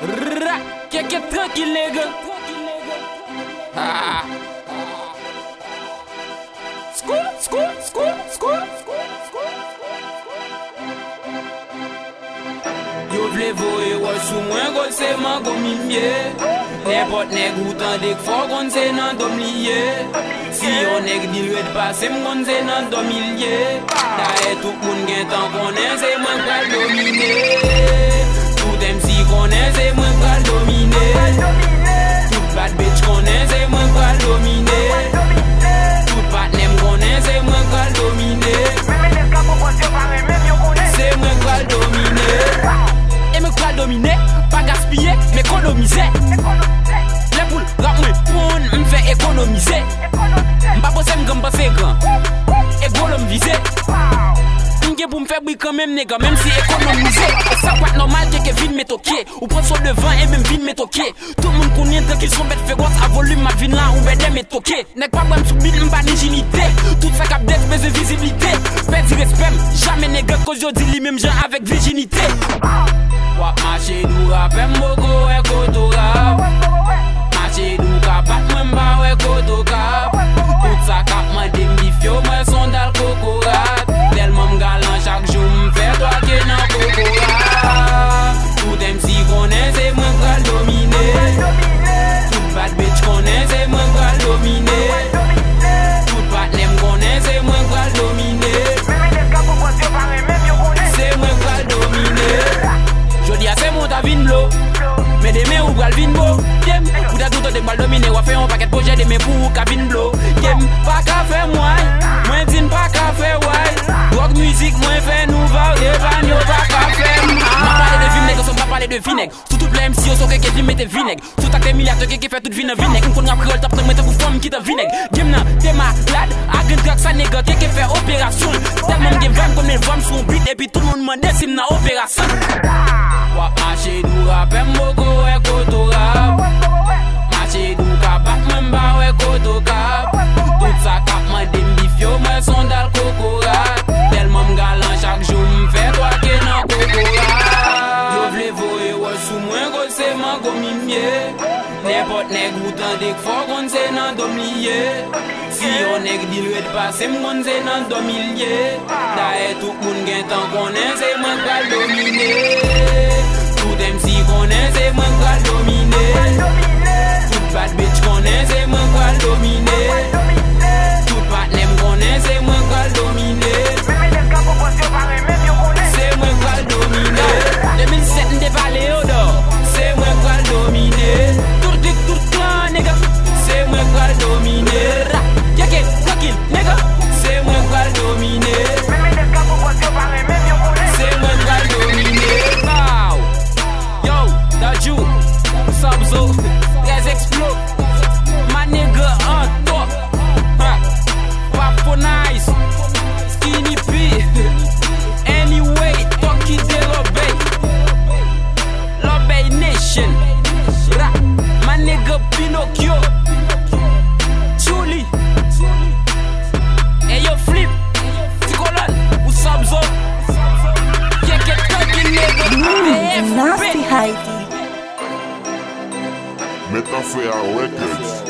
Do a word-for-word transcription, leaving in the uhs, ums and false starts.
Qu'est-ce que tranquille, nègre? Ah. Scoop, scoop, scoop, scoop, scoop, scoop. Yo vle voye wè sou mwen gò se man gò mimye. N'importe nèg ou tan dek fò gon se nan dom liye. Si yo nèg dil red passe m'gon se nan dom liye. Da e tout moun gen tan konen se mwen pral domine. Tout M C konen se mwen pral domine. Tout bad bitch konen se mwen pral domine. Tout patnem konen se mwen pral domine. Se mwen pral domine. Et me pral dominer, pas gaspiller, m'économiser. Les poules rap me poun, m'fait économiser. M'pas posé m'gam pas fait grand, et gros l'homme visé. M'gé pour m'faire bruit quand même nègre, même si économiser. Ça pas normal que vide me toquer, ou prendre sur le vent et même vide me toquer. Tout le monde connaît qu'ils sont bêtes fait grosse à volume, ma vie là ou bête me toquer. Nèg pas pour m'subir, m'pas d'ingénité. Tout ça cap d'être mais de visibilité. Pète du respect, jamais nègre cause yo dit li même gens avec virginité. Wap mache dou rap mboko e koto rap. Mache dou kapat mwen ba we koto kap. Tout sa kap mwen dem bifyo mwen son dal koko rat. Telman m'galan chak jou m'fè toa ke nan koko rat. Tout M C konen se mwen pral domine. Tout bad bitch konen se mwen pral domine. Tout patnem konen se mwen pral domine. Se mwen pral domine. Jodi a se mon ta vin blo, mais demain ou pral vin bo. Kem, ou ta tout de bal domine, ou a fait un paquet de projet demain pour ka vin blo. Kem, pas ka fait moi, moi din pas ka fait why. Rock musique, moi fait nouveau, revan yo pas ka fait moi. Ma parler de vinaigre, on pas parler de vinaigre. Sous tout plein M C, on so que qui mette vinaigre. Sous ta milliards de qui fait toute vie dans vinaigre. On connaît après le top, on mette pour femme qui te vinaigre. Kem na, t'es malade, a gen drag sa nègre qui fait opération. Tellement gen vingt comme les femmes sont beat et puis tout le monde m'a dit si m'na opération. Wap mache dou rap mboko e koto rap. Mache dou kapat mwen ba we koto kap. Tout sa kap mwen dem bifyo mwen son dal koko rat. Telman m'galan chak jou m'fè toa ke nan koko rat. Yo vle voye wè sou mwen go se man go mimye. N'importe nèg ou tan dek fò gon se nan dom liye. Si yo nèg dil red passe m'gon se nan dom liye. Da e tout moun gen tan konen se mwen pral domine. Tout M C konen se mwen pral domine. Tout bad bitch konen se mwen pral domine. Tout patnem konen se mwen pral domine. Se mwen pral domine. deux mille sept n'de pale yo do. Se mwen pral domine. Tout dik tout clan nègre. Se mwen pral domine. Yake tranquille nègre. Se mwen pral domine. Se mwen pral domine. Dajou, Sabzo, tres explo, ma nigga en top. Papo nice, skinny P. Anyway, Toki de l'obey, l'obey nation. Ra, ma nigga Pinocchio, Julie. Hey yo flip, Ticolon, ou Sabzo. Yeke Toki nigga, Nasty Heidi. Metafea Records.